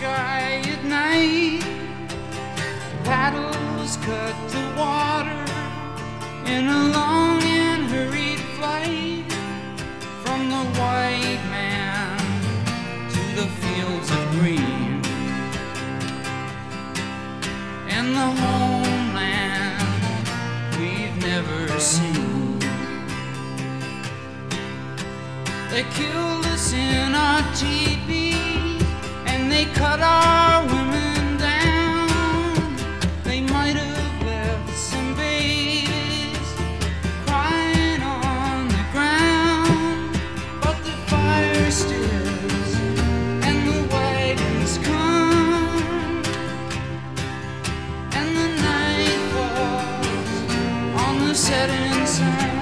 sky at night. Paddles cut the water in a long and hurried flight from the white man to the fields of green and the homeland we've never seen. They killed us in our teepee and they cut our women down. They might have left some babies crying on the ground, but the fire stills and the wagons come and the night falls on the setting sun.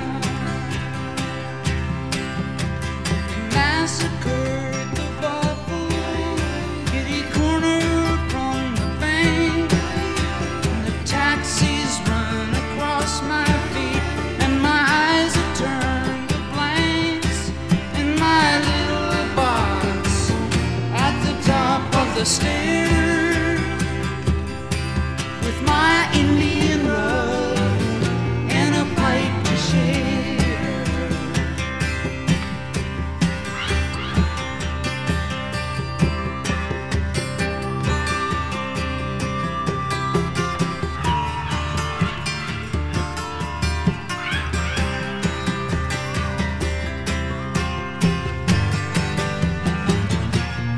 Massacred the buffalo, kitty corner from the bank, and the taxis run across my feet, and my eyes have turned to blanks in my little box at the top of the stairs with my Indian rug and a pipe to share.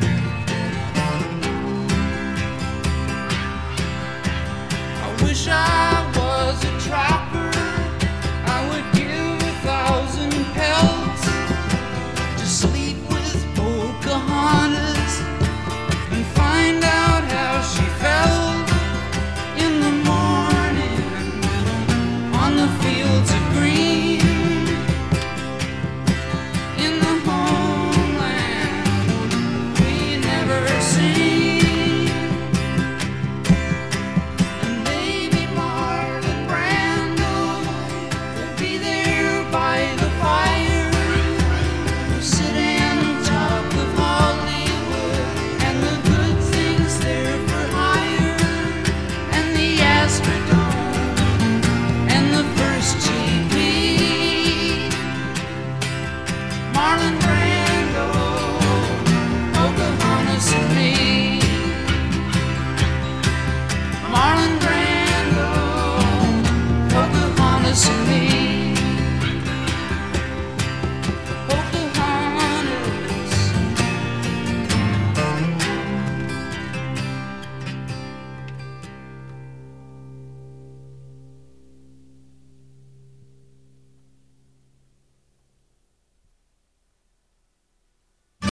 Wish I